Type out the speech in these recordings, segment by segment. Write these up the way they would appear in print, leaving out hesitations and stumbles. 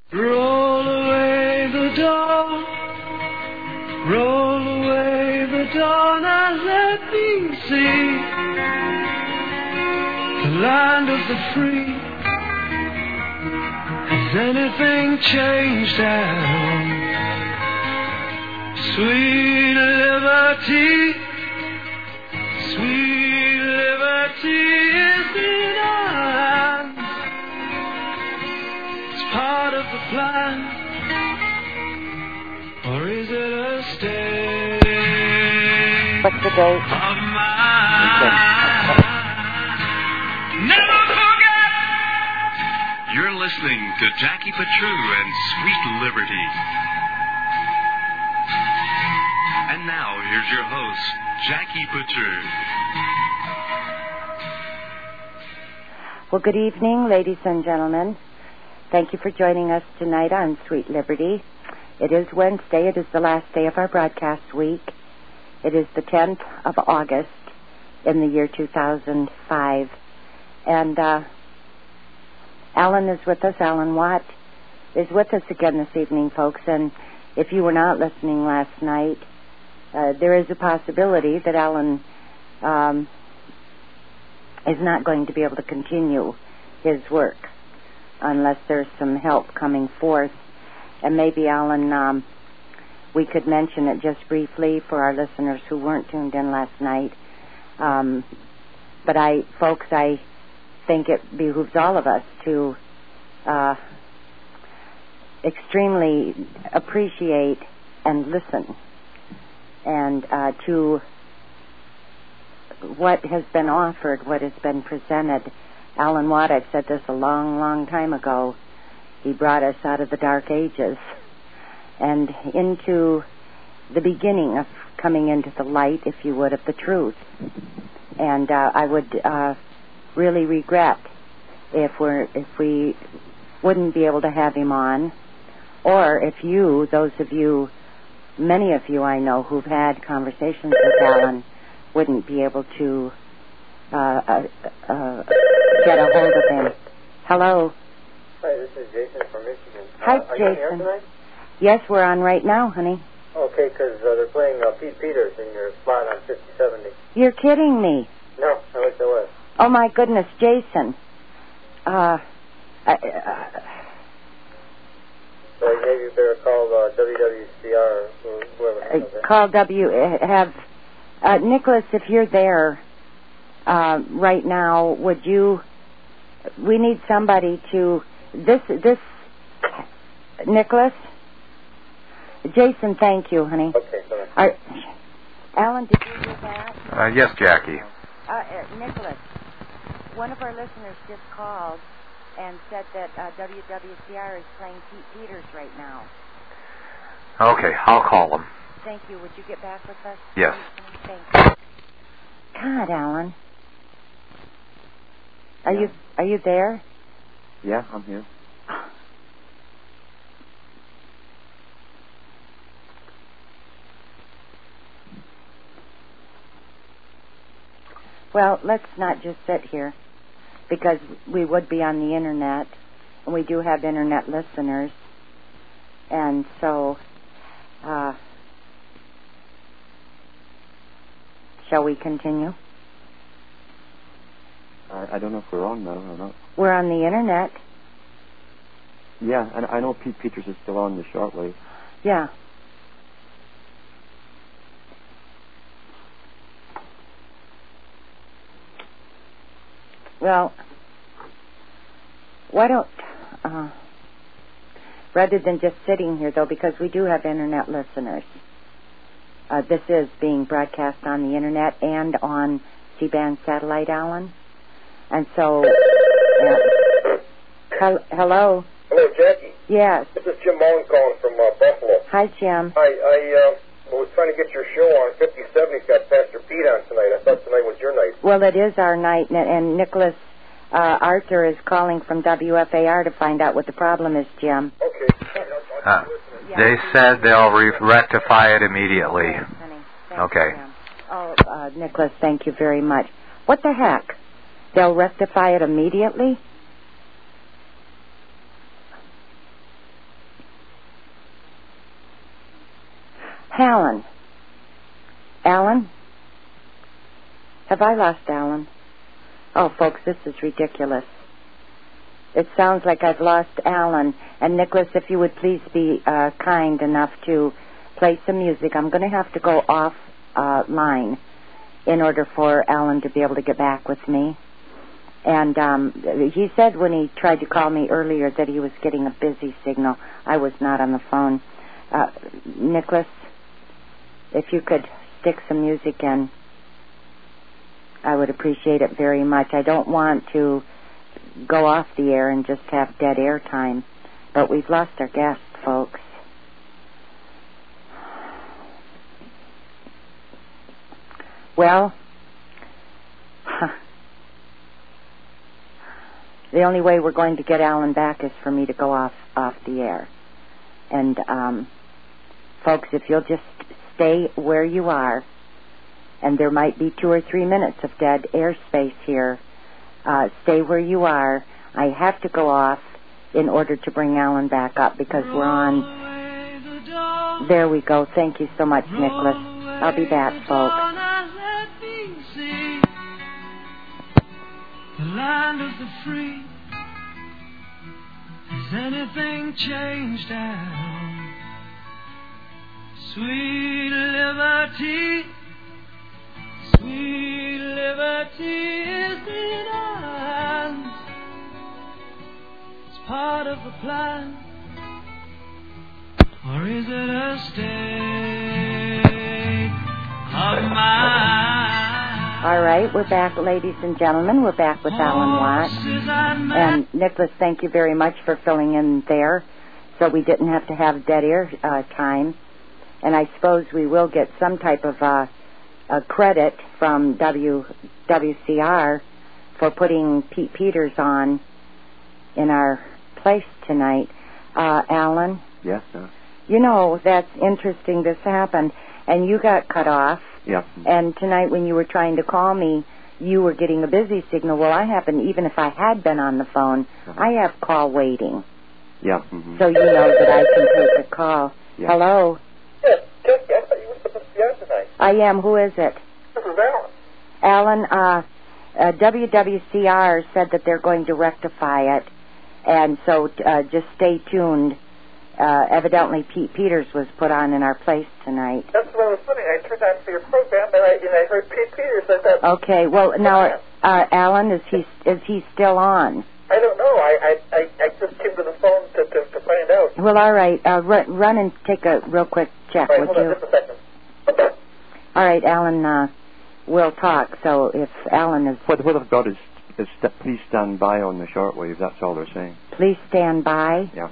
Roll away the dawn, roll away the dawn and let me see the land of the free. Has anything changed at all? Sweet liberty, sweet liberty is in our hands. It's part of the plan, or is it a state? What's the date? Of mine? Never forget. You're listening to Jackie Patru and Sweet Liberty. And now, here's your host, Jackie Patru. Well, good evening, ladies and gentlemen. Thank you for joining us tonight on Sweet Liberty. It is Wednesday. It is the last day of our broadcast week. It is the 10th of August in the year 2005. And Alan is with us. Alan Watt is with us again this evening, folks. And if you were not listening last night, there is a possibility that Alan is not going to be able to continue his work unless there's some help coming forth. And maybe, Alan, we could mention it just briefly for our listeners who weren't tuned in last night. But I think it behooves all of us to extremely appreciate and listen and to what has been offered, what has been presented. Alan Watt, I've said this a long, long time ago. He brought us out of the dark ages and into the beginning of coming into the light, if you would, of the truth. And I would really regret if we wouldn't be able to have him on, or if you, those of you, many of you I know who've had conversations with Alan, wouldn't be able to get a hold of him. Hello. Hi, this is Jason from Michigan. Hi, Jason. Are you on here tonight? Yes, we're on right now, honey. Okay, because they're playing Pete Peters in your slot on 5070. You're kidding me. No, I wish I was. Oh, my goodness, Jason. So maybe you better call WWCR or whoever. Call Nicholas, if you're there right now, would you... We need somebody to... This... Nicholas? Jason, thank you, honey. Okay, sorry. Alan, did you hear that? Yes, Jackie. Nicholas, one of our listeners just called and said that WWCR is playing Pete Peters right now. Okay, I'll call him. Thank you. Would you get back with us? Yes. Thank you. God, Alan. Are you there? Yeah, I'm here. Well, let's not just sit here, because we would be on the Internet, and we do have Internet listeners. And so, shall we continue? I don't know if we're on now or not. We're on the Internet. Yeah, and I know Pete Peters is still on the shortwave. Yeah. Well, why don't, rather than just sitting here, though, because we do have Internet listeners, this is being broadcast on the Internet and on C-band satellite, Alan. And so, hello? Hello, Jackie. Yes. This is Jim Mullen calling from Buffalo. Hi, Jim. Hi, I was trying to get your show on 5070's got Pastor Pete on tonight. I thought tonight was your night. Well, it is our night, and Nicholas Arthur is calling from WFAR to find out what the problem is, Jim. Okay. They said they'll rectify it immediately. Yes, honey. Thank Okay. you, oh, Nicholas, thank you very much. What the heck? They'll rectify it immediately? Alan? Alan? Have I lost Alan? Oh, folks, this is ridiculous. It sounds like I've lost Alan. And Nicholas, if you would please be kind enough to play some music. I'm going to have to go off line in order for Alan to be able to get back with me. And he said when he tried to call me earlier that he was getting a busy signal. I was not on the phone. Nicholas, if you could stick some music in, I would appreciate it very much. I don't want to go off the air and just have dead air time, but we've lost our guest, folks. Well, the only way we're going to get Alan back is for me to go off the air. And, folks, if you'll just stay where you are, and there might be 2 or 3 minutes of dead airspace here, stay where you are. I have to go off in order to bring Alan back up because we're on. There we go. Thank you so much, Nicholas. I'll be back, folks. The land of the free. Has anything changed now? Sweet liberty, sweet liberty is denied. It's part of the plan, or is it a state of mind? All right, we're back, ladies and gentlemen. We're back with Alan Watt. And Nicholas, thank you very much for filling in there so we didn't have to have dead air time. And I suppose we will get some type of a credit from WCR for putting Pete Peters on in our place tonight. Alan? Yes, sir. You know, that's interesting. This happened, and you got cut off. Yeah. And tonight when you were trying to call me, you were getting a busy signal. Well, I happen, even if I had been on the phone, I have call waiting. Yeah. Mm-hmm. So you know that I can take a call. Yeah. Hello? Yes, Jackie, I thought you were supposed to be on tonight. I am. Who is it? This is Alan. Alan, WWCR said that they're going to rectify it, and so just stay tuned. Evidently, Pete Peters was put on in our place tonight. That's what I was wondering. I turned on for your program, and I heard Pete Peters. I thought, okay, well, now, Alan, is he still on? I don't know. I just came to the phone to find out. Well, all right. Run and take a real quick check, Right, would hold you? on just a second. All right, Alan, we'll talk. So if Alan is... What I've got is please stand by on the shortwave. That's all they're saying. Please stand by. Yeah.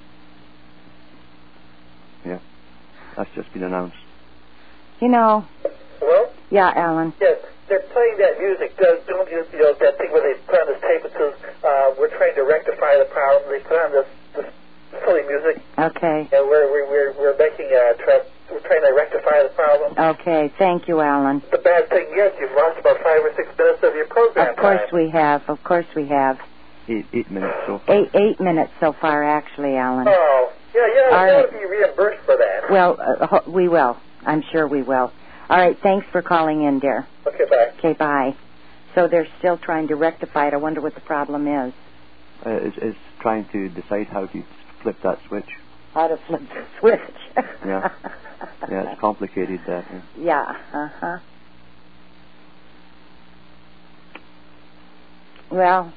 Yeah. That's just been announced. You know... Hello? Yeah, Alan. Yes, they're playing that music. Don't you know, that thing where they put on this tape that says, we're trying to rectify the problem. They put on this silly music. Okay. And we're making we're trying to rectify the problem. Okay, thank you, Alan. The bad thing is you've lost about 5 or 6 minutes of your program. Of course we have. Of course we have. 8 minutes so far. 8 minutes so far, actually, Alan. Oh, yeah, All you right. ought to be reimbursed for that. Well, we will. I'm sure we will. All right, thanks for calling in, dear. Okay, bye. Okay, bye. So they're still trying to rectify it. I wonder what the problem is. It's trying to decide how to flip that switch. How to flip the switch. Yeah. Yeah, it's complicated, that. Yeah, uh-huh. Well,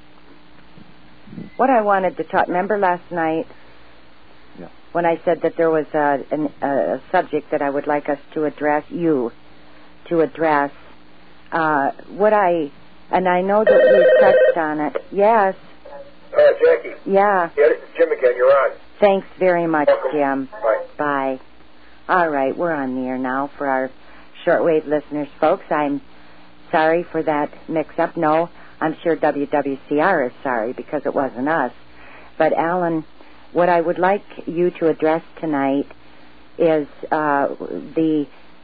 what I wanted to talk... Remember last night when I said that there was a subject that I would like us to address, and I know that we touched on it. Yes. Jackie. Yeah. Yeah, this is Jim again. You're on. Thanks very much, Welcome. Jim. Bye. Bye. All right, we're on the air now for our shortwave listeners, folks. I'm sorry for that mix-up. No, I'm sure WWCR is sorry because it wasn't us. But, Alan, what I would like you to address tonight is the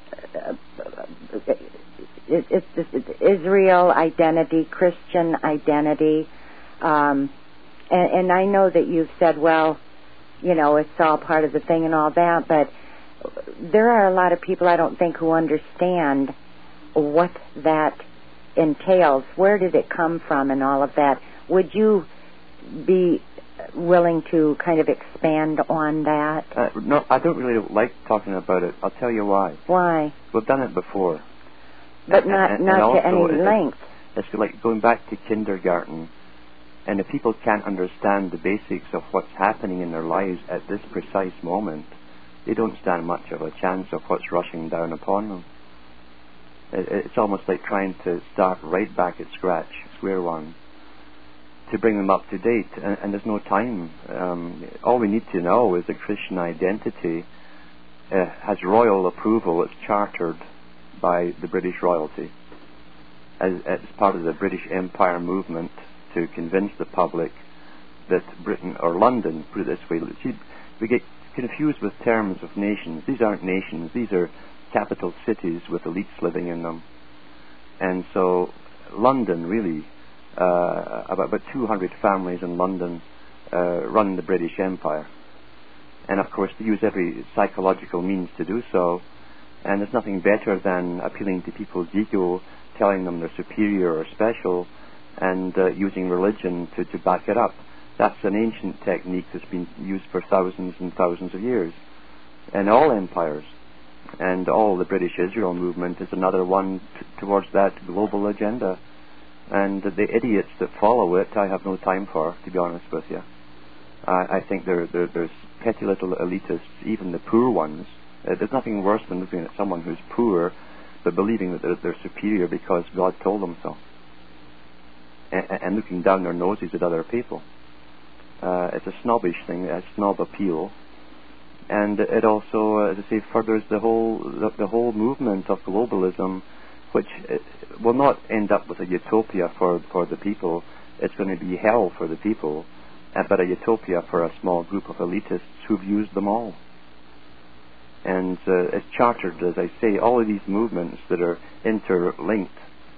Israel identity, Christian identity. And I know that you've said, well, you know, it's all part of the thing and all that, but there are a lot of people, I don't think, who understand what that entails. Where did it come from and all of that? Would you be willing to kind of expand on that? No, I don't really like talking about it. I'll tell you why. Why? We've done it before. But not to any length. It's like going back to kindergarten. And if people can't understand the basics of what's happening in their lives at this precise moment, they don't stand much of a chance of what's rushing down upon them. It's almost like trying to start right back at scratch, square one, to bring them up to date. And there's no time. All we need to know is that Christian identity has royal approval. It's chartered by the British royalty as part of the British Empire movement to convince the public that Britain, or London, put it this way, we get confused with terms of nations. These aren't nations. These are capital cities with elites living in them. And so London, really, about 200 families in London run the British Empire. And of course they use every psychological means to do so. And there's nothing better than appealing to people's ego, telling them they're superior or special, and using religion to back it up. That's an ancient technique that's been used for thousands and thousands of years in all empires. And all the British Israel movement is another one towards that global agenda. And the idiots that follow it, I have no time for, to be honest with you. I think there's petty little elitists, even the poor ones. There's nothing worse than looking at someone who's poor but believing that they're superior because God told them so. And looking down their noses at other people. It's a snobbish thing, a snob appeal. And it also, as I say, furthers the whole movement of globalism, which will not end up with a utopia for the people. It's going to be hell for the people, but a utopia for a small group of elitists who've used them all. And it's chartered, as I say, all of these movements that are interlinked.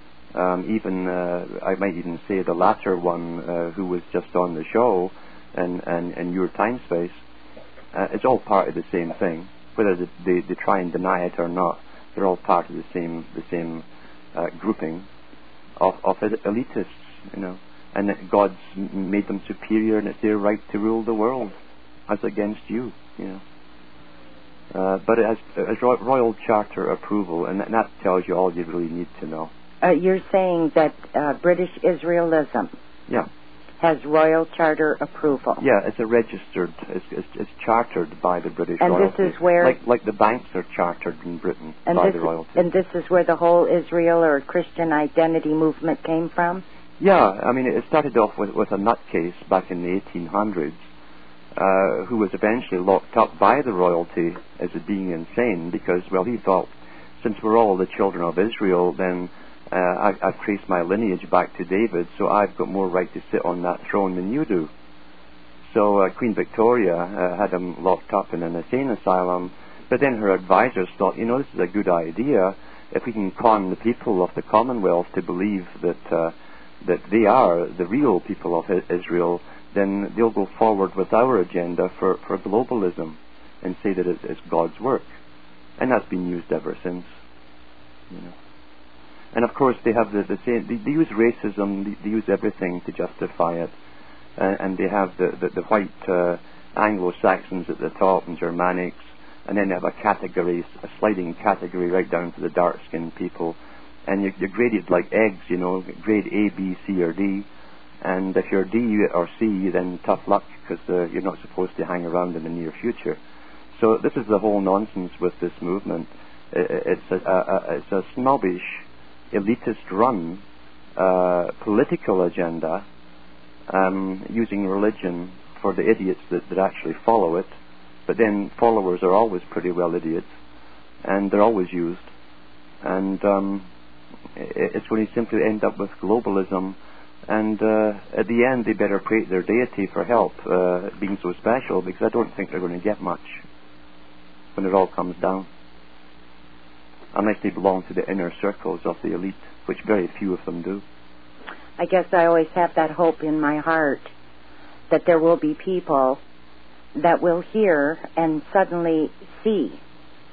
I might even say the latter one, who was just on the show, and your time space, it's all part of the same thing. Whether they try and deny it or not, they're all part of the same grouping of elitists, you know, and that God's made them superior, and it's their right to rule the world, as against you, you know. But it has royal charter approval, and that tells you all you really need to know. You're saying that British Israelism has royal charter approval. Yeah, it's a registered, it's chartered by the British royalty. And this is where... Like the banks are chartered in Britain by the royalty. And this is where the whole Israel or Christian identity movement came from? Yeah, I mean, it started off with a nutcase back in the 1800s, who was eventually locked up by the royalty as being insane because, well, he thought, since we're all the children of Israel, then I've traced my lineage back to David, so I've got more right to sit on that throne than you do. So Queen Victoria had him locked up in an insane asylum, but then her advisors thought, you know, this is a good idea. If we can con the people of the Commonwealth to believe that they are the real people of Israel, then they'll go forward with our agenda for globalism and say that it's God's work. And that's been used ever since, you know. And of course they have the same, they use racism, they use everything to justify it. And they have the white Anglo-Saxons at the top and Germanics, and then they have a sliding category right down to the dark-skinned people. And you're graded like eggs, you know, grade A, B, C, or D. And if you're D or C, then tough luck, because you're not supposed to hang around in the near future. So this is the whole nonsense with this movement. It's a snobbish, elitist-run political agenda, using religion for the idiots that actually follow it. But then followers are always pretty well idiots, and they're always used. And it's going to simply end up with globalism. And at the end, they better pray to their deity for help, being so special, because I don't think they're going to get much when it all comes down. Unless they belong to the inner circles of the elite, which very few of them do. I guess I always have that hope in my heart that there will be people that will hear and suddenly see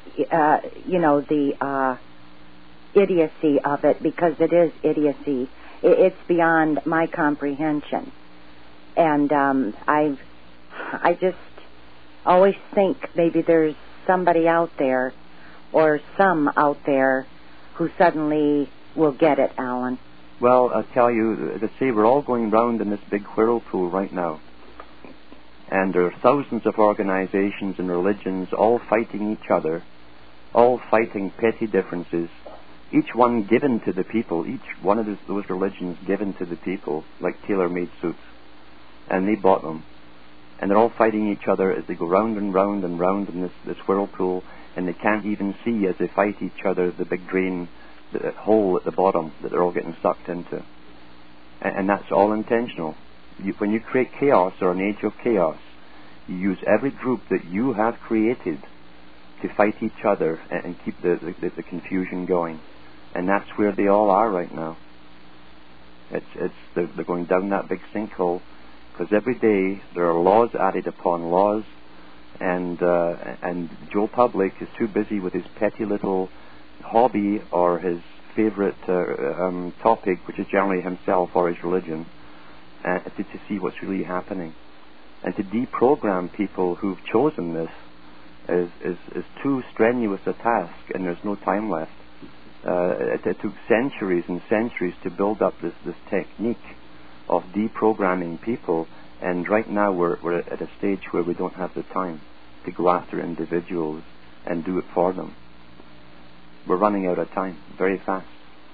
the idiocy of it, because it is idiocy. It's beyond my comprehension. And I just always think maybe there's somebody out there, or some out there, who suddenly will get it, Alan. Well, I'll tell you, as I say, we're all going round in this big whirlpool right now. And there are thousands of organizations and religions all fighting each other, all fighting petty differences, each one given to the people, each one of those religions given to the people, like tailor-made suits. And they bought them. And they're all fighting each other as they go round and round and round in this whirlpool, and they can't even see, as they fight each other, the big drain, the hole at the bottom that they're all getting sucked into. And that's all intentional. When you create chaos, or an age of chaos, you use every group that you have created to fight each other and keep the confusion going. And that's where they all are right now. They're going down that big sinkhole, because every day there are laws added upon laws, and Joe Public is too busy with his petty little hobby, or his favorite topic, which is generally himself or his religion, to see what's really happening. And to deprogram people who've chosen this is too strenuous a task, and there's no time left. It took centuries and centuries to build up this technique of deprogramming people, and right now we're at a stage where we don't have the time to go after individuals and do it for them. We're running out of time very fast.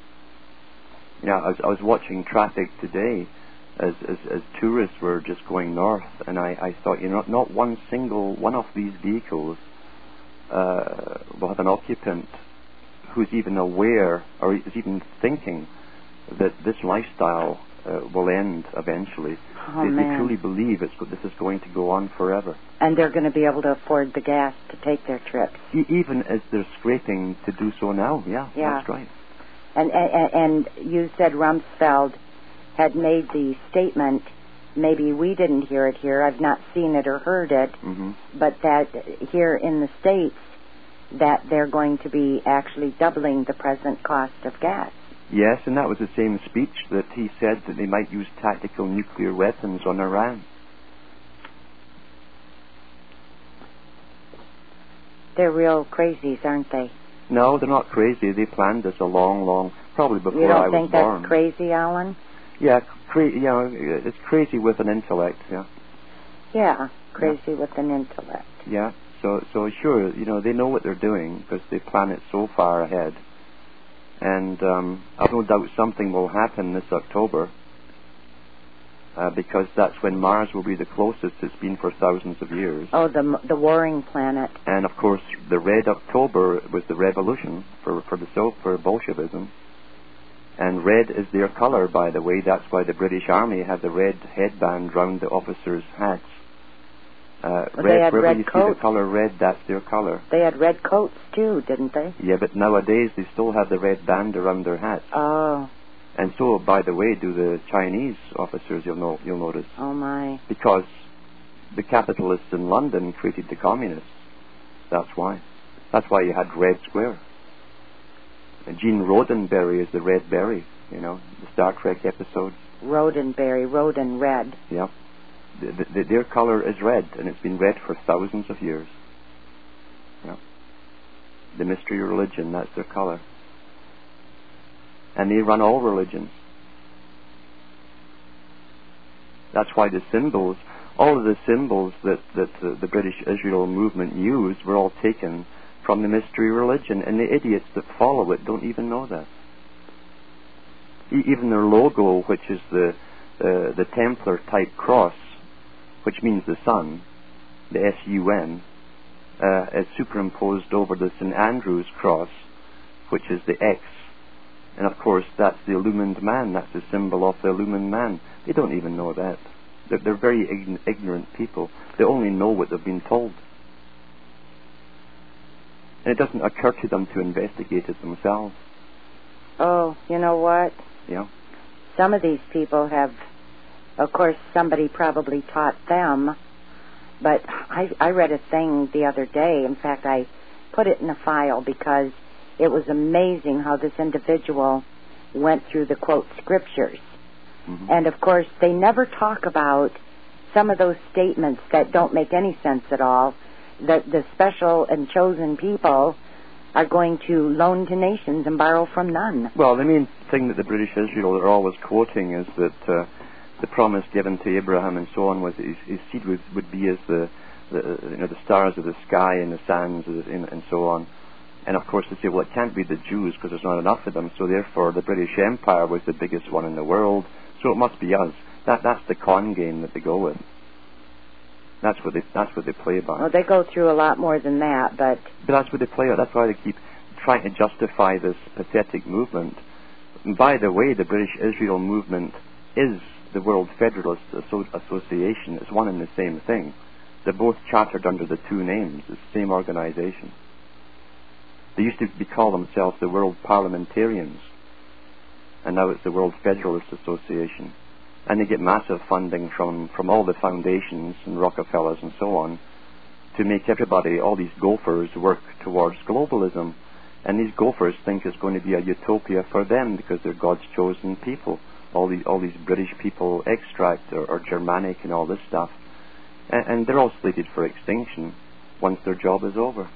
I was watching traffic today as tourists were just going north, and I thought, not one single one of these vehicles will have an occupant who's even aware, or is even thinking, that this lifestyle will end eventually. They truly believe this is going to go on forever. And they're going to be able to afford the gas to take their trips. Even as they're scraping to do so now. Yeah. That's right. And you said Rumsfeld had made the statement, maybe we didn't hear it here, I've not seen it or heard it, but that here in the States, that they're going to be actually doubling the present cost of gas. Yes, and that was the same speech that he said that they might use tactical nuclear weapons on Iran. They're real crazies, aren't they? No, they're not crazy. They planned this a long, probably before I was born. You don't think that's crazy, Alan? Yeah, it's crazy with an intellect, yeah. Yeah, crazy with an intellect. Yeah, so sure, they know what they're doing, because they plan it so far ahead. And I've no doubt something will happen this October, because that's when Mars will be the closest it's been for thousands of years. Oh, the warring planet. And of course, the Red October was the revolution for Bolshevism. And red is their color, by the way. That's why the British Army had the red headband round the officers' hats. Wherever you see the color red, that's their color. They had red coats too, didn't they? Yeah, but nowadays they still have the red band around their hats. Oh. And so, by the way, do the Chinese officers, you'll notice. Oh, my. Because the capitalists in London created the communists. That's why. That's why you had Red Square. And Gene Roddenberry is the red berry, the Star Trek episode. Roddenberry, Rodden red. Yeah. Their color is red, and it's been red for thousands of years. Yeah. The mystery religion, that's their color. And they run all religions. That's why the symbols, all of the symbols that the British Israel movement used were all taken from the mystery religion, and the idiots that follow it don't even know that. Even their logo, which is the Templar type cross, which means the sun, the S-U-N, is superimposed over the St. Andrew's cross, which is the X. And of course, that's the illumined man. That's the symbol of the illumined man. They don't even know that. They're very ignorant people. They only know what they've been told. And it doesn't occur to them to investigate it themselves. Oh, you know what? Yeah. Some of these people have, of course, somebody probably taught them. But I read a thing the other day. In fact, I put it in a file because it was amazing how this individual went through the, quote, scriptures. Mm-hmm. And, of course, they never talk about some of those statements that don't make any sense at all, that the special and chosen people are going to loan to nations and borrow from none. Well, the main thing that the British Israel are always quoting is that the promise given to Abraham and so on was that his seed would be as the stars of the sky and the sands and so on. And of course they say, well, it can't be the Jews because there's not enough of them, so therefore the British Empire was the biggest one in the world, so it must be us. That's the con game that they go with. That's what they play by. Well, they go through a lot more than that, but that's what they play. That's why they keep trying to justify this pathetic movement. And by the way, the British Israel movement is the World Federalist Association. It's one and the same thing. They're both chartered under the two names. It's the same organization. They used to call themselves the World Parliamentarians, and now it's the World Federalist Association. And they get massive funding from all the foundations and Rockefellers and so on to make everybody, all these gophers, work towards globalism. And these gophers think it's going to be a utopia for them because they're God's chosen people. All these British people extract or Germanic and all this stuff. And they're all slated for extinction once their job is over.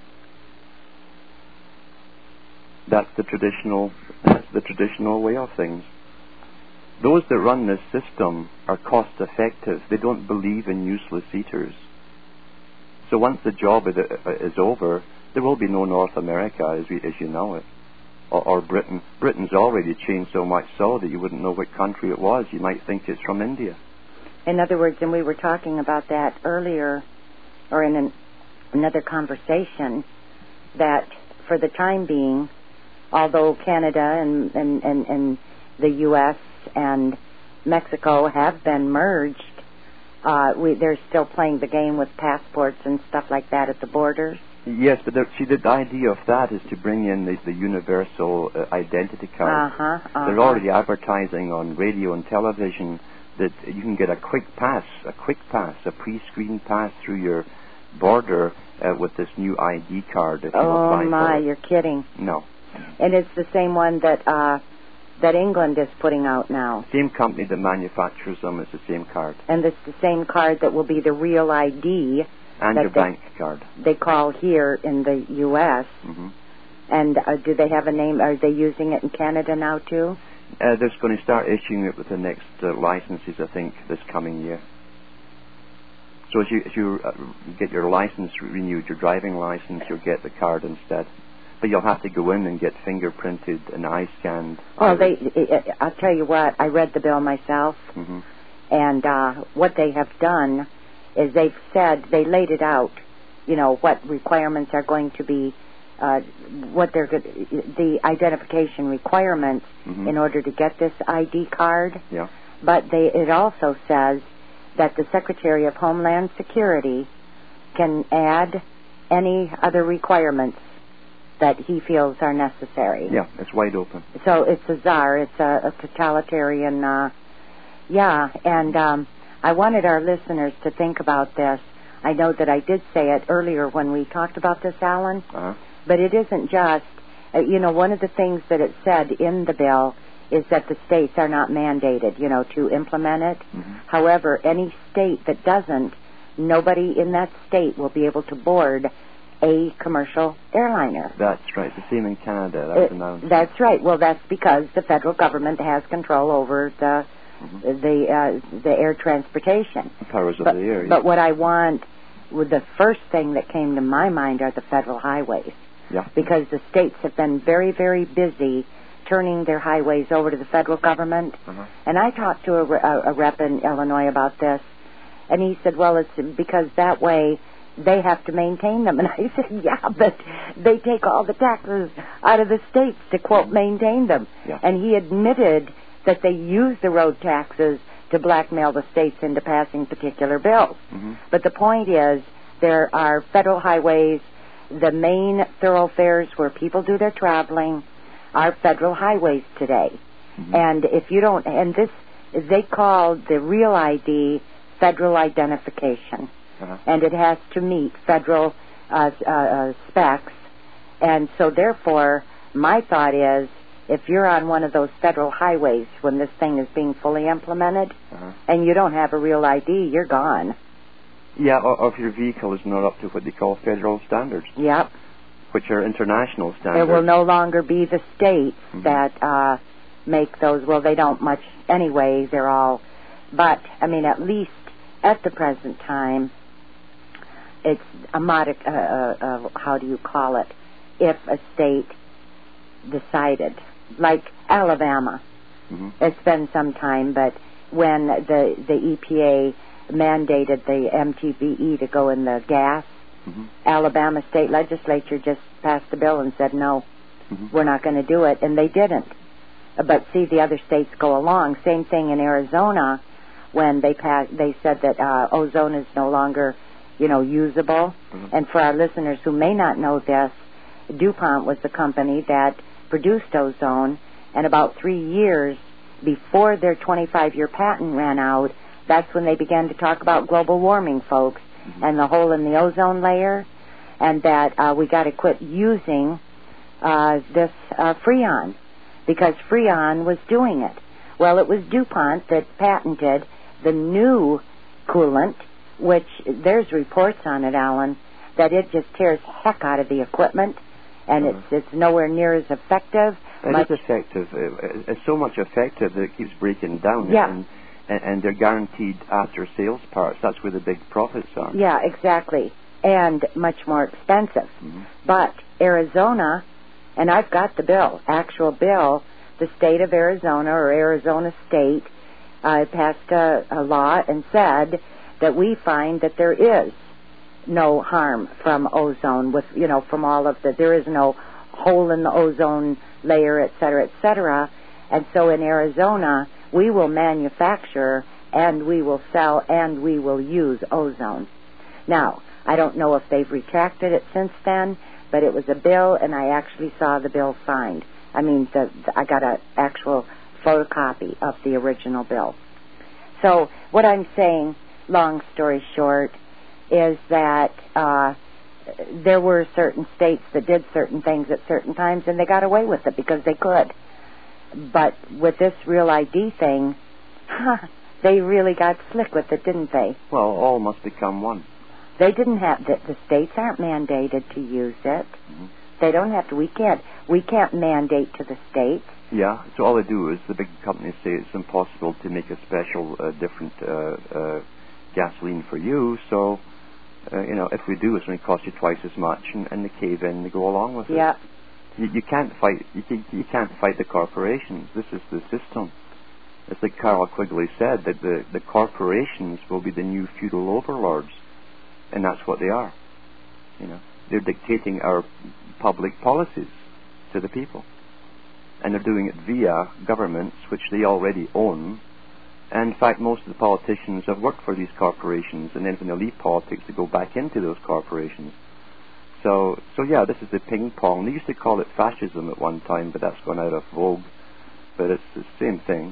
That's the traditional way of things. Those that run this system are cost effective. They don't believe in useless eaters. So once the job is over, there will be no North America as you know it, or Britain. Britain's already changed so much so that you wouldn't know what country it was. You might think it's from India. In other words, and we were talking about that earlier, or in another conversation, that for the time being, although Canada and the U.S. and Mexico have been merged, they're still playing the game with passports and stuff like that at the borders. Yes, but the idea of that is to bring in the universal identity card. They're already advertising on radio and television that you can get a quick pass, a pre-screened pass through your border with this new ID card. If you apply for it. You're kidding. No. And it's the same one that England is putting out now. Same company that manufactures them. It's the same card. And it's the same card that will be the real ID. And your bank card. They call here in the U.S. Mm-hmm. And do they have a name? Are they using it in Canada now too? They're going to start issuing it with the next licenses, I think, this coming year. So as you get your license renewed, your driving license, you'll get the card instead. But you'll have to go in and get fingerprinted and eye scanned. Well, I'll tell you what, I read the bill myself, mm-hmm. and what they have done is they've said, they laid it out, what requirements are going to be, the identification requirements mm-hmm. in order to get this ID card. Yeah. But it also says that the Secretary of Homeland Security can add any other requirements that he feels are necessary. Yeah, it's wide open. So it's a czar. It's a totalitarian, and I wanted our listeners to think about this. I know that I did say it earlier when we talked about this, Alan, but it isn't just, one of the things that it said in the bill is that the states are not mandated, to implement it. Mm-hmm. However, any state that doesn't, nobody in that state will be able to board a commercial airliner. That's right. The same in Canada. That was announced. That's right. Well, that's because the federal government has control over the air transportation. The powers of the air. But what I want, the first thing that came to my mind are the federal highways. Yeah. Because the states have been very, very busy turning their highways over to the federal government. Uh-huh. And I talked to a rep in Illinois about this, and he said, well, it's because that way they have to maintain them. And I said, yeah, but they take all the taxes out of the states to, quote, maintain them. Yeah. And he admitted that they use the road taxes to blackmail the states into passing particular bills. Mm-hmm. But the point is, there are federal highways. The main thoroughfares where people do their traveling are federal highways today. Mm-hmm. And if you don't, and this, they call the real ID federal identification. Uh-huh. And it has to meet federal specs. And so therefore, my thought is, if you're on one of those federal highways when this thing is being fully implemented, and you don't have a real ID, you're gone. Yeah, or if your vehicle is not up to what they call federal standards. Yep. Which are international standards. It will no longer be the states that make those. Well, they don't much anyway. They're all. But, I mean, at least at the present time, it's a how do you call it? If a state decided, like Alabama, it's been some time, but when the EPA mandated the MTBE to go in the gas, Alabama state legislature just passed a bill and said, no, we're not going to do it, and they didn't. But see, the other states go along. Same thing in Arizona, when they said that ozone is no longer, usable. And for our listeners who may not know this, DuPont was the company that produced ozone, and about 3 years before their 25-year patent ran out, that's when they began to talk about global warming, folks, and the hole in the ozone layer, and that we got to quit using this Freon, because Freon was doing it. Well, it was DuPont that patented the new coolant, which there's reports on it, Alan, that it just tears heck out of the equipment, and it's nowhere near as effective. It is effective. It's so much effective that it keeps breaking down. Yeah. And they're guaranteed after-sales parts. That's where the big profits are. Yeah, exactly. And much more expensive. But Arizona, and I've got the bill, actual bill, the state of Arizona, or Arizona State, passed a law and said that we find that there is no harm from ozone, with, from all of there is no hole in the ozone layer, et cetera, and so in Arizona, we will manufacture and we will sell and we will use ozone. Now, I don't know if they've retracted it since then, but it was a bill, and I actually saw the bill signed. I mean, I got an actual photocopy of the original bill. So what I'm saying, long story short, is that there were certain states that did certain things at certain times, and they got away with it because they could. But with this Real ID thing, they really got slick with it, didn't they? Well, all must become one. They didn't have the states aren't mandated to use it. They don't have to. We can't mandate to the states. Yeah. So all they do is the big companies say it's impossible to make a special different gasoline for you. So if we do, it's going to cost you twice as much, and they cave in. They go along with it. Yeah. You can't fight. You can't fight the corporations. This is the system. It's like Carroll Quigley said, that the corporations will be the new feudal overlords, and that's what they are. They're dictating our public policies to the people, and they're doing it via governments which they already own. And in fact, most of the politicians have worked for these corporations, and then when they leave politics, they go back into those corporations. So yeah, this is the ping pong. They used to call it fascism at one time, but that's gone out of vogue. But it's the same thing,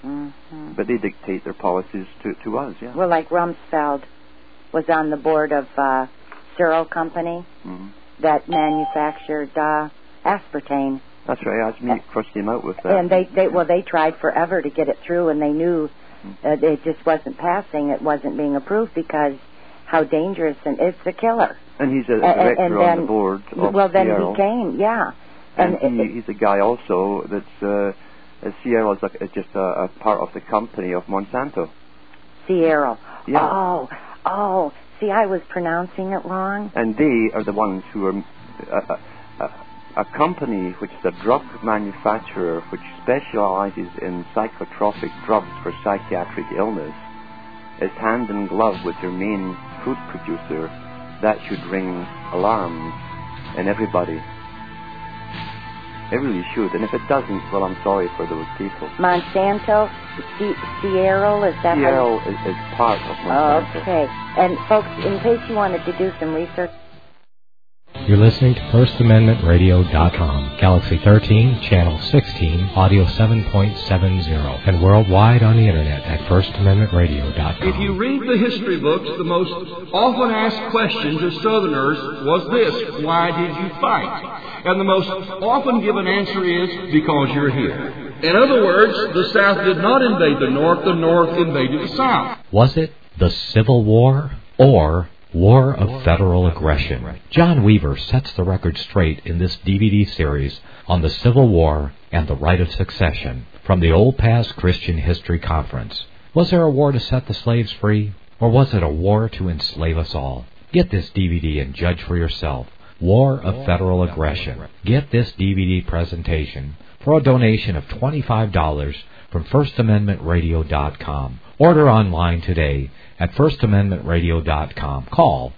But they dictate their policies to us, yeah. Well, like Rumsfeld was on the board of Searle Company that manufactured aspartame. That's right. Asmik first came out with that. And they tried forever to get it through, and they knew it just wasn't passing. It wasn't being approved because how dangerous, and it's a killer. And he's a director on the board of Searle. He came, yeah. And he's a guy also that's Searle is just a part of the company of Monsanto. Searle. Yeah. Oh. See, I was pronouncing it wrong. And they are the ones who are a company which is a drug manufacturer which specializes in psychotropic drugs for psychiatric illness, is hand in glove with their main food producer. That should ring alarms in everybody. It really should. And if it doesn't, well, I'm sorry for those people. Monsanto, Searle, is that Searle is part of Monsanto. Okay. And folks, in case you wanted to do some research, You're listening to FirstAmendmentRadio.com, Galaxy 13, Channel 16, Audio 7.70, and worldwide on the Internet at FirstAmendmentRadio.com. If you read the history books, the most often asked questions of Southerners was this: why did you fight? And the most often given answer is, because you're here. In other words, the South did not invade the North invaded the South. Was it the Civil War or War of Federal Aggression? John Weaver sets the record straight in this DVD series on the Civil War and the Right of Succession from the Old Past Christian History Conference. Was there a war to set the slaves free, or was it a war to enslave us all? Get this DVD and judge for yourself. War of Federal Aggression. Get this DVD presentation for a donation of $25 from FirstAmendmentRadio.com. Order online today at FirstAmendmentRadio.com. Call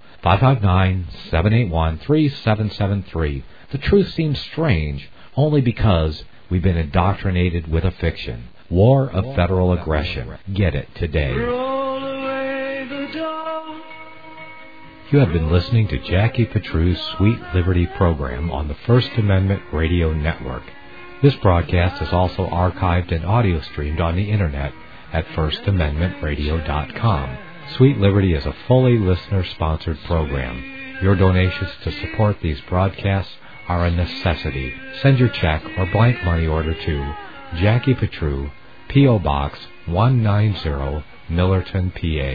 559-781-3773. The truth seems strange only because we've been indoctrinated with a fiction. War of Federal Aggression. Get it today. Roll away the dawn. You have been listening to Jackie Petru's Sweet Liberty program on the First Amendment Radio Network. This broadcast is also archived and audio streamed on the Internet at FirstAmendmentRadio.com. Sweet Liberty is a fully listener-sponsored program. Your donations to support these broadcasts are a necessity. Send your check or blank money order to Jackie Petru, P.O. Box 190, Millerton, PA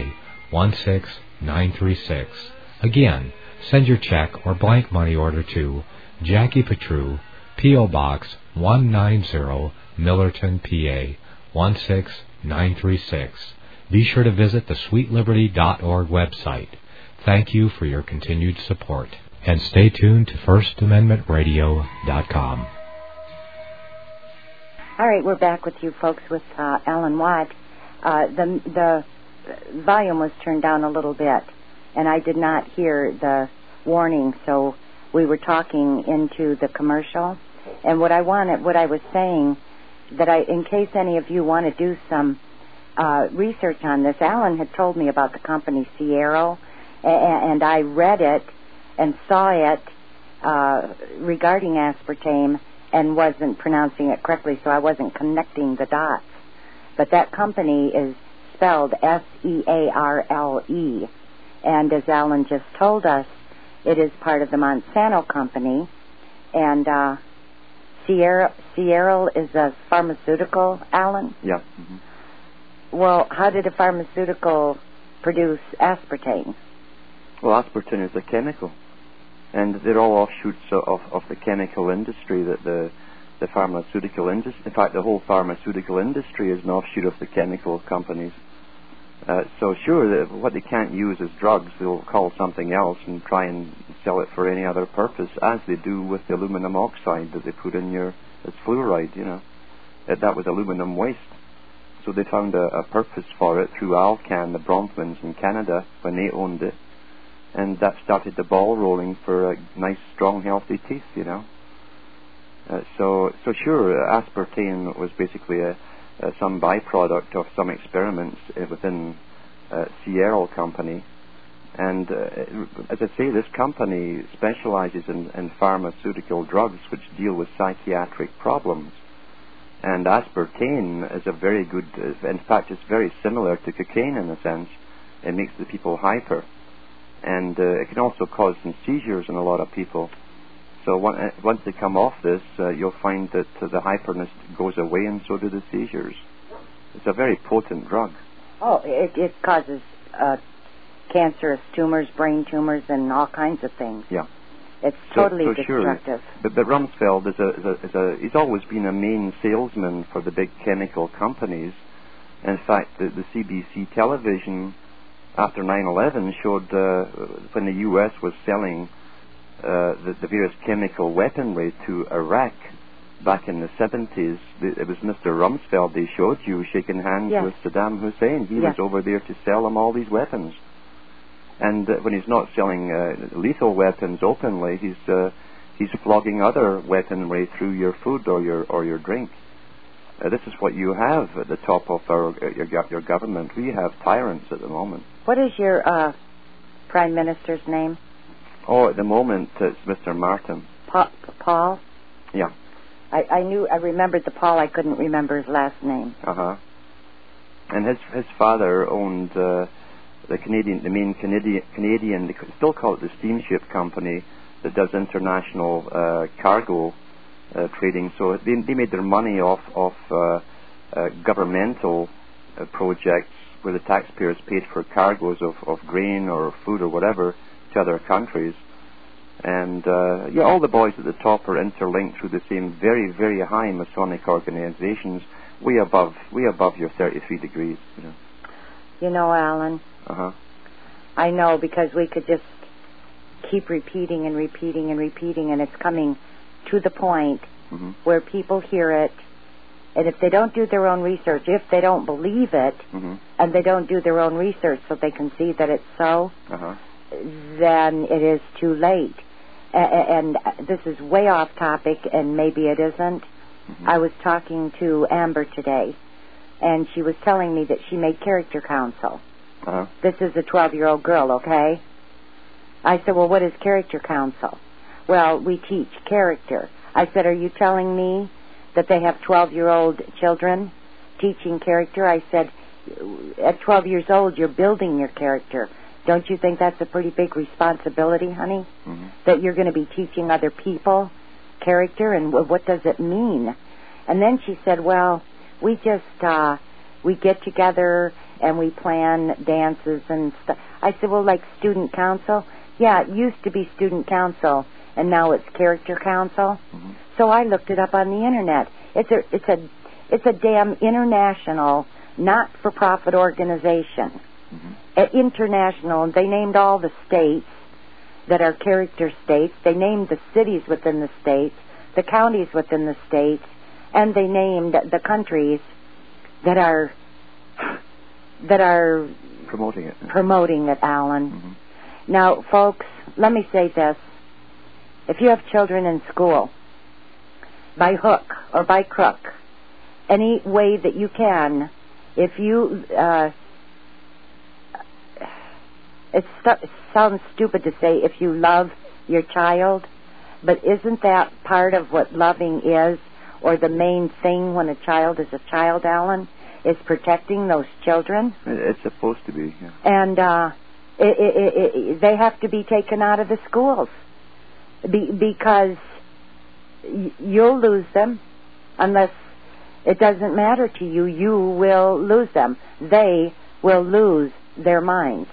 16936. Again, send your check or blank money order to Jackie Petru, P.O. Box 190, Millerton, PA 16936. Be sure to visit the sweetliberty.org website. Thank you for your continued support. And stay tuned to FirstAmendmentRadio.com. All right, we're back with you folks with Alan Watt. The volume was turned down a little bit, and I did not hear the warning, so we were talking into the commercial. And what I was saying, that in case any of you want to do some research on this, Alan had told me about the company Sierra, and I read it and saw it regarding aspartame and wasn't pronouncing it correctly, so I wasn't connecting the dots. But that company is spelled Searle, and as Alan just told us, it is part of the Monsanto company, and Sierra is a pharmaceutical, Alan? Yeah. Mm-hmm. Well, how did a pharmaceutical produce aspartame? Well, aspartame is a chemical, and they're all offshoots of the chemical industry, that the pharmaceutical industry. In fact, the whole pharmaceutical industry is an offshoot of the chemical companies. So sure, what they can't use as drugs, they'll call something else and try and sell it for any other purpose, as they do with the aluminum oxide that they put in as fluoride, That was aluminum waste. So they found a purpose for it through Alcan, the Bronfmans in Canada, when they owned it. And that started the ball rolling for nice, strong, healthy teeth, So sure, aspartame was basically some byproduct of some experiments within Sierra Company. And as I say, this company specializes in pharmaceutical drugs which deal with psychiatric problems. And aspartame is a very good, in fact, it's very similar to cocaine in a sense. It makes the people hyper. And it can also cause some seizures in a lot of people. So once they come off this, you'll find that the hyperness goes away, and so do the seizures. It's a very potent drug. Oh, it causes cancerous tumors, brain tumors, and all kinds of things. Yeah. It's totally destructive. Sure. But Rumsfeld he's always been a main salesman for the big chemical companies. In fact, the CBC television after 9/11 showed when the U.S. was selling the various chemical weaponry to Iraq back in the 70s. It was Mr. Rumsfeld they showed you shaking hands with Saddam Hussein. He was over there to sell them all these weapons. And when he's not selling lethal weapons openly, he's flogging other weaponry through your food or your drink. This is what you have at the top of your government. We have tyrants at the moment. What is your Prime Minister's name? Oh, at the moment it's Mr. Martin. Paul? Yeah. I remembered the Paul. I couldn't remember his last name. And his father owned the main Canadian. They still call it the steamship company that does international cargo trading. So they made their money off governmental projects where the taxpayers paid for cargoes of grain or food or whatever to other countries. And all the boys at the top are interlinked through the same very, very high Masonic organizations, way above your 33 degrees. You know, Alan. I know, because we could just keep repeating and repeating and repeating, and it's coming to the point where people hear it, and if they don't do their own research, if they don't believe it, and they don't do their own research so they can see that it's so, then it is too late. And this is way off topic, and maybe it isn't. I was talking to Amber today, and she was telling me that she made character counsel. This is a 12-year-old girl, okay? I said, well, what is character counsel? Well, we teach character. I said, are you telling me that they have 12-year-old children teaching character? I said, at 12 years old, you're building your character. Don't you think that's a pretty big responsibility, honey? That you're going to be teaching other people character, and what does it mean? And then she said, well, we just, we get together and we plan dances and stuff. I said, well, like student council? Yeah, it used to be student council, and now it's character council. So I looked it up on the internet. It's a damn international, not-for-profit organization. International. They named all the states that are character states. They named the cities within the states, the counties within the states, and they named the countries that are promoting it, Alan. Now, folks, let me say this. If you have children in school, by hook or by crook, any way that you can, if you... it sounds stupid to say if you love your child, but isn't that part of what loving is, or the main thing when a child is a child, Alan, is protecting those children? It's supposed to be, yeah. And they have to be taken out of the schools because you'll lose them unless it doesn't matter to you. You will lose them. They will lose their minds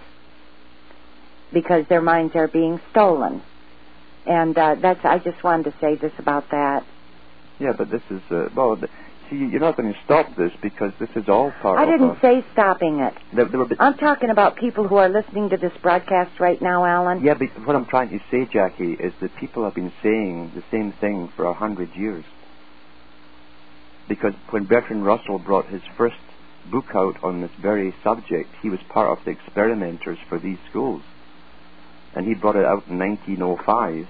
because their minds are being stolen. And I just wanted to say this about that. Yeah, but this is, see, you're not going to stop this because this is all part of... I didn't say stopping it. There I'm talking about people who are listening to this broadcast right now, Alan. Yeah, but what I'm trying to say, Jackie, is that people have been saying the same thing for 100 years. Because when Bertrand Russell brought his first book out on this very subject, he was part of the experimenters for these schools. And he brought it out in 1905.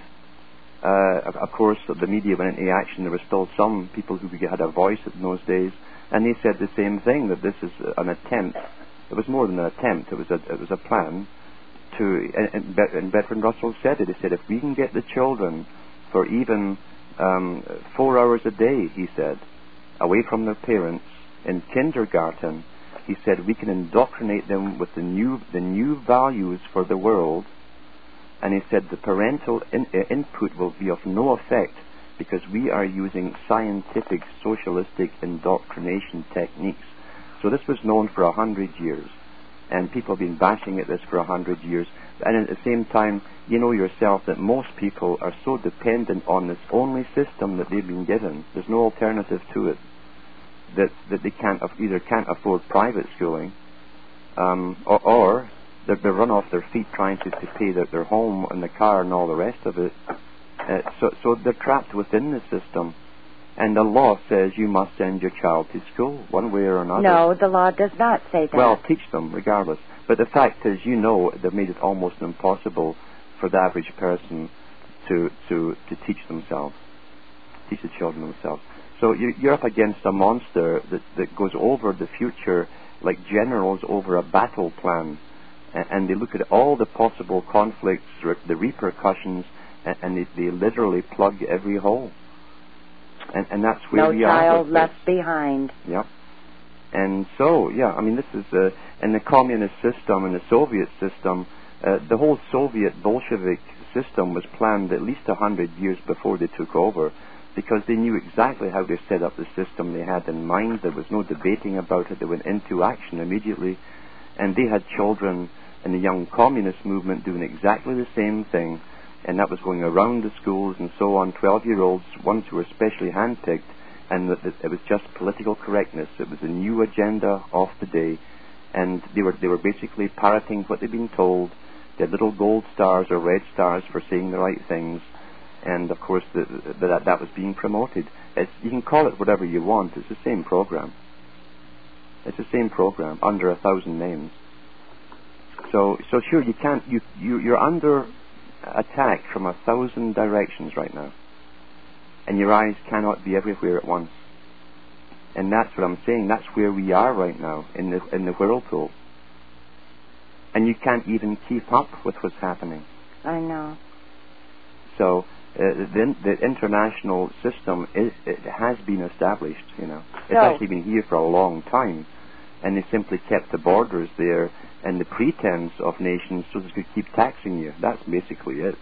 Of course, the media went into action. There were still some people who had a voice in those days, and they said the same thing, that this is an attempt. It was more than an attempt. It was a plan to. And Bertrand Russell said it. He said, if we can get the children for even 4 hours a day, he said, away from their parents in kindergarten, he said we can indoctrinate them with the new values for the world. And he said the parental input will be of no effect because we are using scientific socialistic indoctrination techniques. So this was known for 100 years. And people have been bashing at this for 100 years. And at the same time, you know yourself that most people are so dependent on this only system that they've been given. There's no alternative to it. That they can't afford private schooling, or they're run off their feet trying to pay their home and the car and all the rest of it. So they're trapped within the system. And the law says you must send your child to school one way or another. No, the law does not say that. Well, teach them regardless. But the fact is, they've made it almost impossible for the average person to teach themselves, teach the children themselves. So you're up against a monster that goes over the future like generals over a battle plan. and they look at all the possible conflicts, the repercussions, and they literally plug every hole. And that's where we are. No child left behind. Yep. And so, this is in the communist system and the Soviet system, the whole Soviet Bolshevik system was planned at least 100 years before they took over, because they knew exactly how to set up the system they had in mind. There was no debating about it. They went into action immediately. And they had children in the young communist movement doing exactly the same thing. And that was going around the schools and so on, 12-year-olds, ones who were specially handpicked. And it was just political correctness. It was a new agenda of the day. And they were basically parroting what they'd been told. They had little gold stars or red stars for saying the right things. And, of course, that was being promoted. You can call it whatever you want. It's the same program. It's the same program, under 1,000 names. So sure, you can't. You're under attack from 1,000 directions right now. And your eyes cannot be everywhere at once. And that's what I'm saying. That's where we are right now, in the whirlpool. And you can't even keep up with what's happening. I know. So the international system it has been established. It's actually been here for a long time, and they simply kept the borders there and the pretense of nations so they could keep taxing you. That's basically it.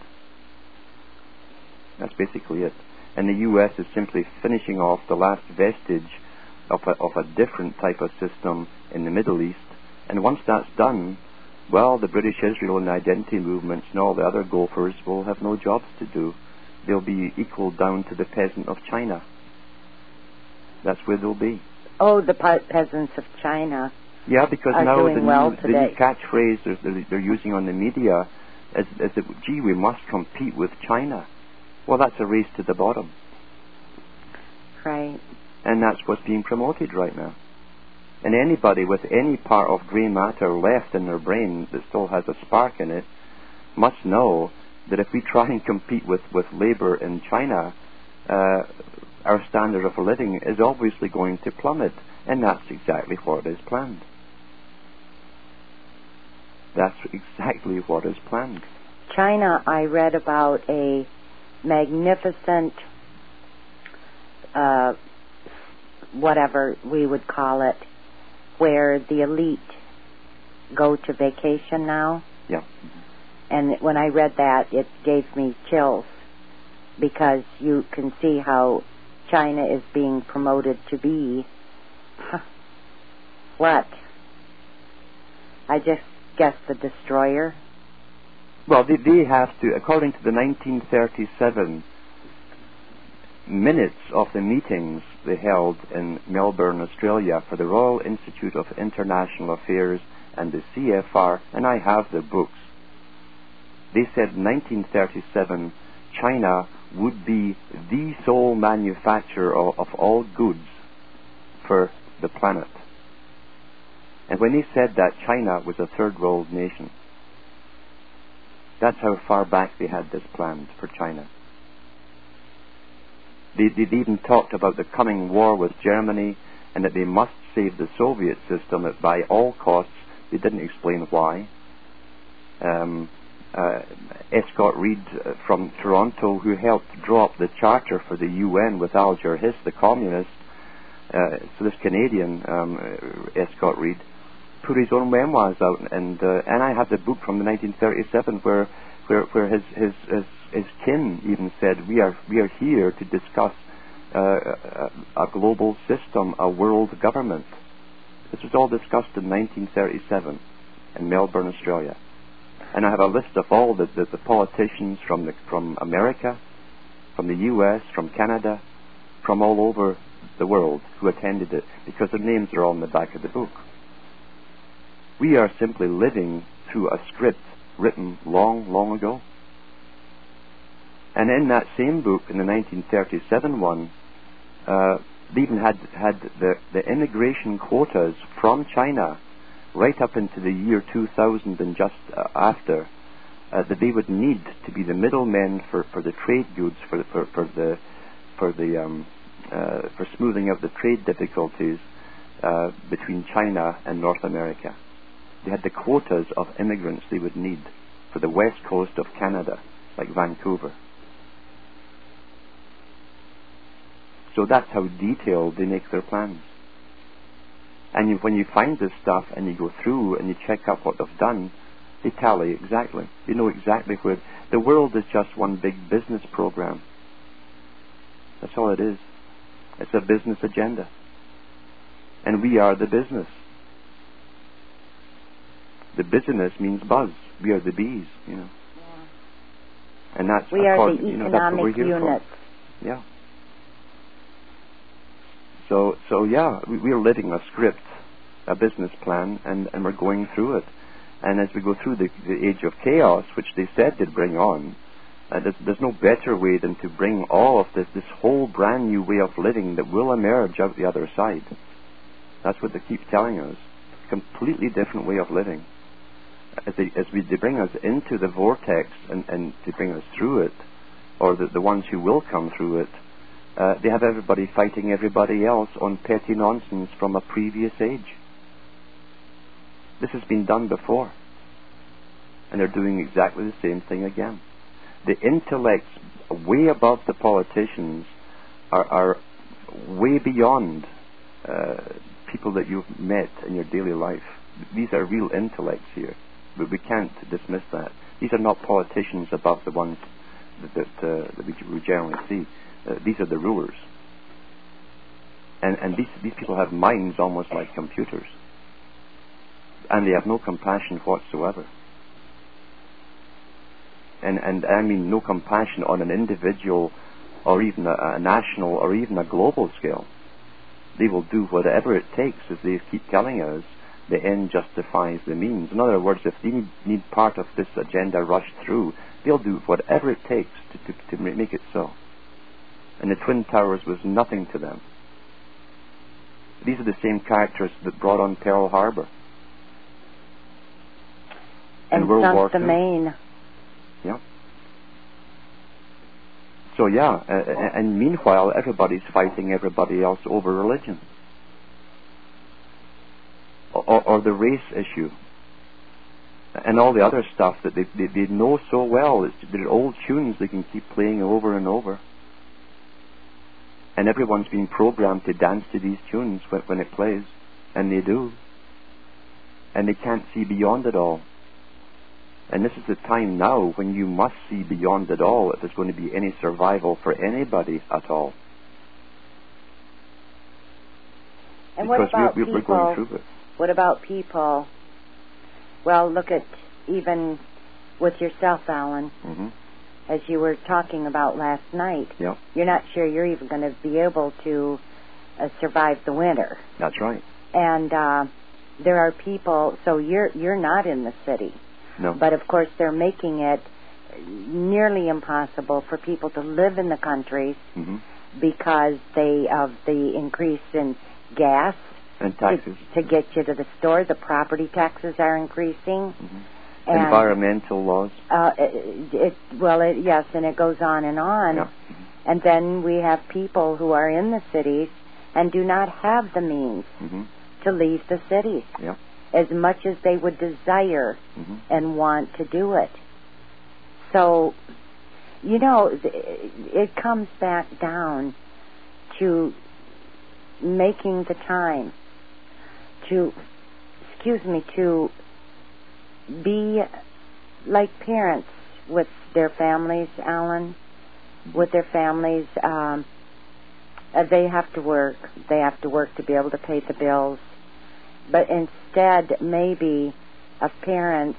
And the U.S. is simply finishing off the last vestige of a different type of system in the Middle East. And once that's done, well, the British Israel and identity movements and all the other gophers will have no jobs to do. They'll be equal down to the peasant of China. That's where they'll be. Oh, the peasants of China. Yeah, because now the new catchphrase they're using on the media is that, gee, we must compete with China. Well, that's a race to the bottom. Right. And that's what's being promoted right now. And anybody with any part of grey matter left in their brain that still has a spark in it must know that if we try and compete with labour in China, our standard of living is obviously going to plummet. And that's exactly what is planned. That's exactly what is planned. China, I read about a magnificent, whatever we would call it, where the elite go to vacation now. Yeah. And when I read that, it gave me chills, because you can see how China is being promoted to be what? I just guess the destroyer. Well, they have to, according to the 1937 minutes of the meetings they held in Melbourne, Australia, for the Royal Institute of International Affairs and the CFR, and I have the books. They said in 1937 China would be the sole manufacturer of all goods for the planet. And when they said that, China was a third world nation. That's how far back they had this planned for China. They even talked about the coming war with Germany and that they must save the Soviet system at by all costs. They didn't explain why. Escott Reed from Toronto, who helped draw up the charter for the UN with Alger Hiss, the communist, so this Canadian, Escott Reed, put his own memoirs out, and I have the book from the 1937 where his kin even said, we are here to discuss a global system, a world government. This was all discussed in 1937 in Melbourne, Australia. And I have a list of all the politicians from America, from the US, from Canada, from all over the world who attended it, because their names are all in the back of the book. We are simply living through a script written long, long ago. And in that same book, in the 1937 one, they even had the immigration quotas from China right up into the year 2000 and just after, that they would need to be the middlemen for the trade goods, for smoothing out the trade difficulties between China and North America. They had the quotas of immigrants they would need for the west coast of Canada, like Vancouver. So that's how detailed they make their plans. And when you find this stuff and you go through and you check out what they've done, they tally exactly. They know exactly where. The world is just one big business program. That's all it is. It's a business agenda. And we are the business. The business means buzz. We are the bees, you know. Yeah. And that's we are the economic units. Yeah. So yeah, we're living a script, a business plan, and we're going through it. And as we go through the age of chaos, which they said they'd bring on, there's no better way than to bring all of this whole brand new way of living that will emerge out the other side. That's what they keep telling us. Completely different way of living. As they bring us into the vortex and to bring us through it, or the ones who will come through it, they have everybody fighting everybody else on petty nonsense from a previous age. This has been done before. And they're doing exactly the same thing again. The intellects way above the politicians are way beyond people that you've met in your daily life. These are real intellects here. But we can't dismiss that. These are not politicians above the ones that we generally see. These are the rulers. And these people have minds almost like computers. And they have no compassion whatsoever. And I mean no compassion on an individual or even a national or even a global scale. They will do whatever it takes, as they keep telling us. The end justifies the means. In other words, if they need part of this agenda rushed through, they'll do whatever it takes to make it so. And the Twin Towers was nothing to them. These are the same characters that brought on Pearl Harbor. And World War sunk the Maine. Yeah. So yeah, and meanwhile everybody's fighting everybody else over religion. Or the race issue. And all the other stuff that they know so well. They're old tunes they can keep playing over and over. And everyone's been programmed to dance to these tunes when it plays. And they do. And they can't see beyond it all. And this is the time now when you must see beyond it all if there's going to be any survival for anybody at all. And because what about we're going through it. What about people? Well, look at even with yourself, Alan. Mm-hmm. As you were talking about last night, yeah. You're not sure you're even going to be able to survive the winter. That's right. And there are people. So you're not in the city. No. But of course, they're making it nearly impossible for people to live in the countries mm-hmm. because of the increase in gas. And taxes. To get you to the store, the property taxes are increasing. Mm-hmm. And environmental laws. Yes, and it goes on and on. Yeah. Mm-hmm. And then we have people who are in the cities and do not have the means mm-hmm. to leave the cities yeah. as much as they would desire mm-hmm. and want to do it. So, you know, it comes back down to making the time to be like parents with their families, Alan, with their families. They have to work. They have to work to be able to pay the bills. But instead, maybe, of parents,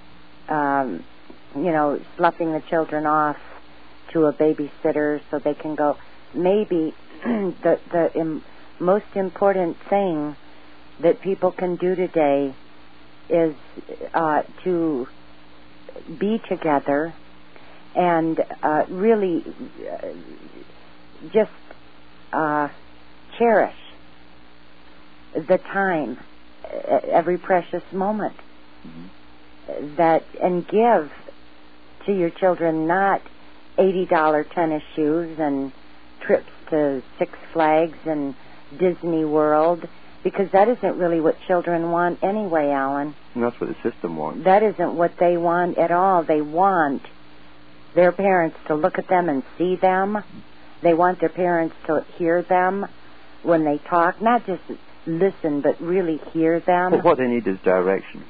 sloughing the children off to a babysitter so they can go. Maybe the most important thing that people can do today is to be together and really just cherish the time, every precious moment, mm-hmm. and give to your children not $80 tennis shoes and trips to Six Flags and Disney World Because that isn't really what children want anyway, Alan. And that's what the system wants. That isn't what they want at all. They want their parents to look at them and see them. They want their parents to hear them when they talk, not just listen, but really hear them. But what they need is direction.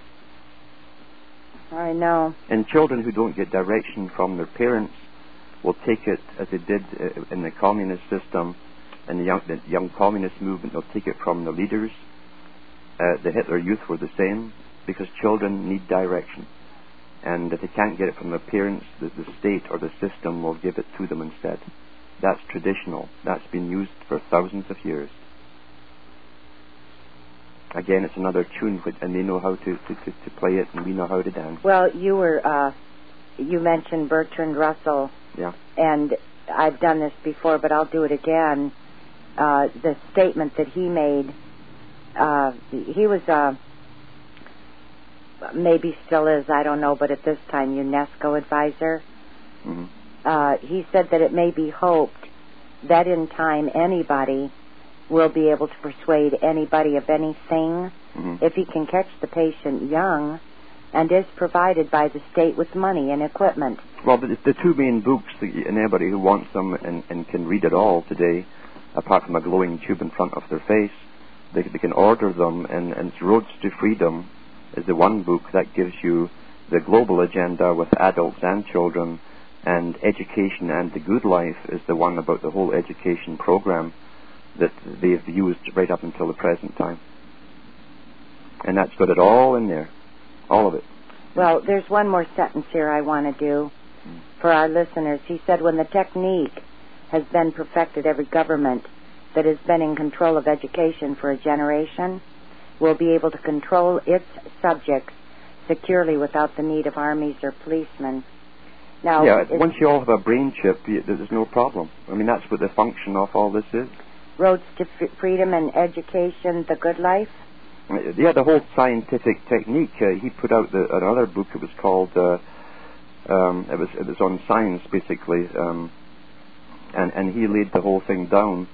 I know. And children who don't get direction from their parents will take it as they did in the communist system, in the young communist movement. They'll take it from the leaders. The Hitler Youth were the same, because children need direction. And if they can't get it from their parents, the state or the system will give it to them instead. That's traditional. That's been used for thousands of years. Again, it's another tune, and they know how to play it, and we know how to dance. Well, you mentioned Bertrand Russell. Yeah. And I've done this before, but I'll do it again. The statement that he made, he was, maybe still is, I don't know, but at this time, UNESCO advisor. Mm-hmm. He said that it may be hoped that in time anybody will be able to persuade anybody of anything if he can catch the patient young and is provided by the state with money and equipment. Well, the two main books, and anybody who wants them and can read it all today, apart from a glowing tube in front of their face, they can order them, and it's Roads to Freedom is the one book that gives you the global agenda with adults and children, and Education and the Good Life is the one about the whole education program that they've used right up until the present time. And that's got it all in there, all of it. Well, there's one more sentence here I want to do for our listeners. He said, when the technique has been perfected, every government that has been in control of education for a generation will be able to control its subjects securely without the need of armies or policemen. Now, yeah, once you all have a brain chip, there's no problem. I mean, that's what the function of all this is. Roads to Freedom and Education, The Good Life? Yeah, the whole scientific technique. He put out another book. It was called, it was on science, basically, and he laid the whole thing down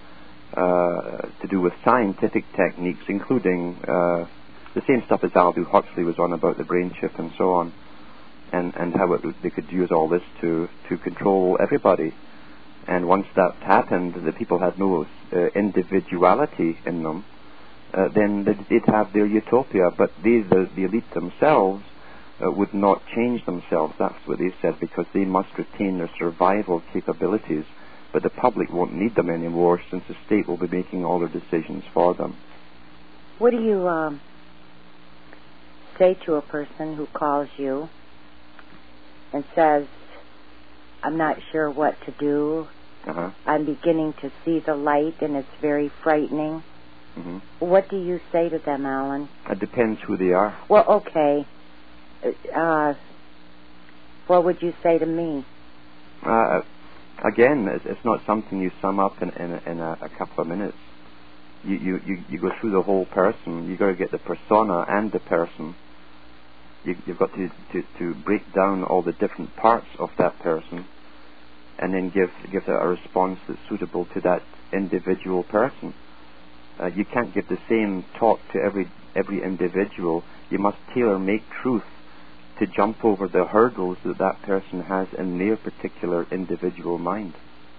to do with scientific techniques, including the same stuff as Aldous Huxley was on about the brain chip and so on, and how they could use all this to control everybody. And once that happened, the people had no individuality in them, then they'd have their utopia. But the elite themselves would not change themselves. That's what they said, because they must retain their survival capabilities. But the public won't need them anymore, since the state will be making all their decisions for them. What do you say to a person who calls you and says, I'm not sure what to do, I'm beginning to see the light and it's very frightening? What do you say to them, Alan? It depends who they are. Well, okay. What would you say to me? Again, it's not something you sum up in a couple of minutes. You go through the whole person. You've got to get the persona and the person. You've got to break down all the different parts of that person, and then give a response that's suitable to that individual person. You can't give the same talk to every individual. You must tailor-make truth to jump over the hurdles that person has in their particular individual mind.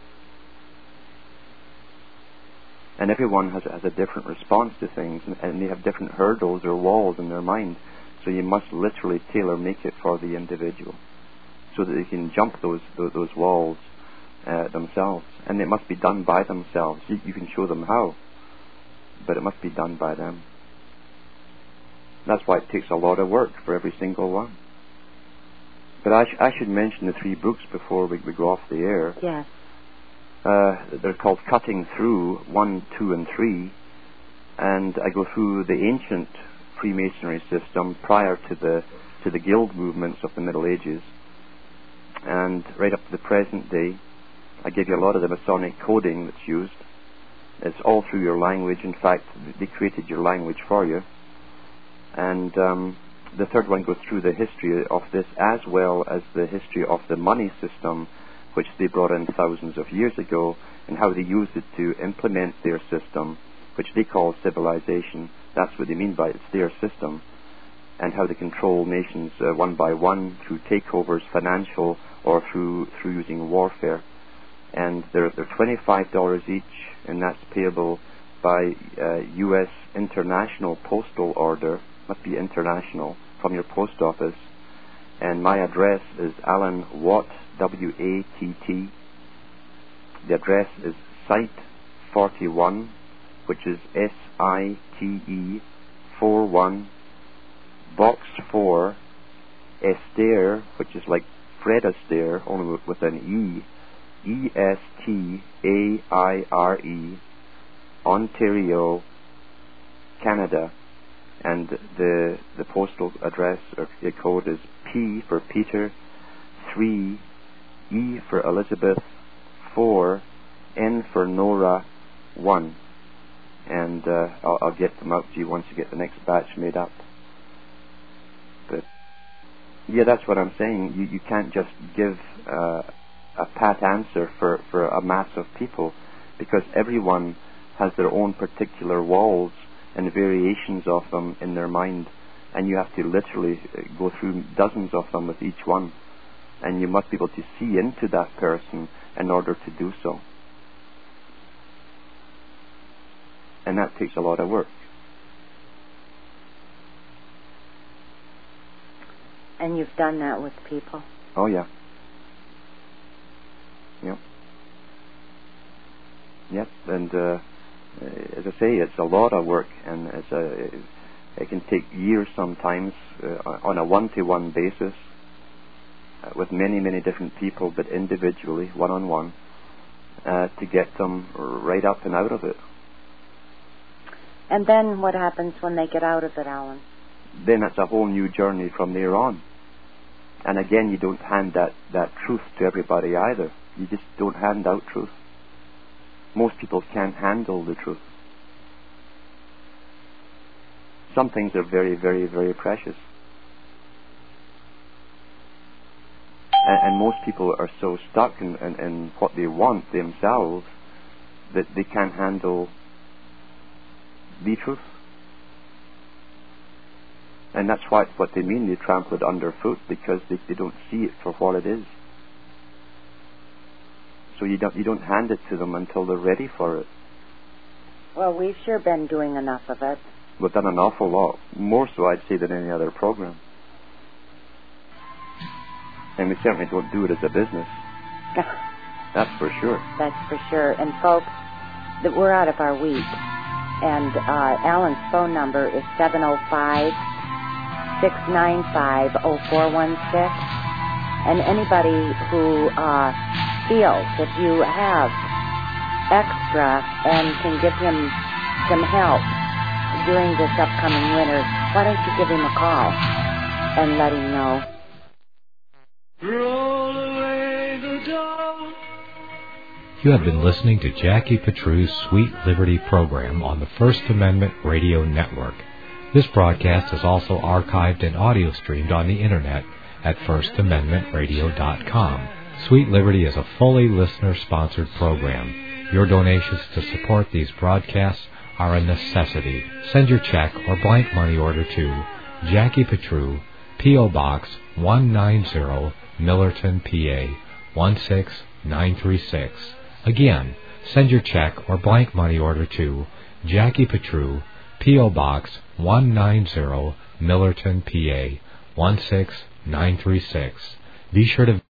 And everyone has a different response to things, and they have different hurdles or walls in their mind. So you must literally tailor-make it for the individual, so that they can jump those walls themselves. And it must be done by themselves. You can show them how, but it must be done by them. That's why it takes a lot of work for every single one. But I should mention the 3 books before we go off the air. Yes. They're called Cutting Through 1, 2, and 3, and I go through the ancient Freemasonry system prior to the guild movements of the Middle Ages, and right up to the present day. I give you a lot of the Masonic coding that's used. It's all through your language. In fact, they created your language for you. And the third one goes through the history of this, as well as the history of the money system, which they brought in thousands of years ago, and how they used it to implement their system, which they call civilization. That's what they mean by it's their system, and how they control nations one by one through takeovers, financial, or through using warfare. And they're $25 each, and that's payable by U.S. International Postal Order, must be international, from your post office. And my address is Alan Watt, W-A-T-T. The address is Site 41, which is S-I-T-E 41, Box 4, Estaire, which is like Fred Astaire, only with an E, E-S-T-A-I-R-E, Ontario, Canada. And the postal address or the code is P for Peter, 3, E for Elizabeth, 4, N for Nora, 1. And I'll get them out to you once you get the next batch made up. But yeah, that's what I'm saying. You can't just give a pat answer for a mass of people, because everyone has their own particular walls and variations of them in their mind, and you have to literally go through dozens of them with each one, and you must be able to see into that person in order to do so. And that takes a lot of work. And you've done that with people? Oh, yeah. Yep. Yep, and as I say, it's a lot of work, and it can take years sometimes on a one-to-one basis with many, many different people, but individually, one-on-one, to get them right up and out of it. And then what happens when they get out of it, Alan? Then it's a whole new journey from there on. And again, you don't hand that truth to everybody either. You just don't hand out truth. Most people can't handle the truth. Some things are very, very, very precious. And most people are so stuck in what they want themselves that they can't handle the truth. And that's what they mean, they trample it underfoot, because they don't see it for what it is. So you don't hand it to them until they're ready for it. Well, we've sure been doing enough of it. We've done an awful lot, more so I'd say than any other program. And we certainly don't do it as a business. That's for sure. That's for sure. And folks, we're out of our week. And Alan's phone number is 705-695-0416. And anybody who feels if you have extra and can give him some help during this upcoming winter, why don't you give him a call and let him know? Roll away the dawn. You have been listening to Jackie Petru's Sweet Liberty program on the First Amendment Radio Network. This broadcast is also archived and audio streamed on the Internet at firstamendmentradio.com. Sweet Liberty is a fully listener-sponsored program. Your donations to support these broadcasts are a necessity. Send your check or blank money order to Jackie Petru, P.O. Box 190, Millerton, PA 16936. Again, send your check or blank money order to Jackie Petru, P.O. Box 190, Millerton, PA 16936. Be sure to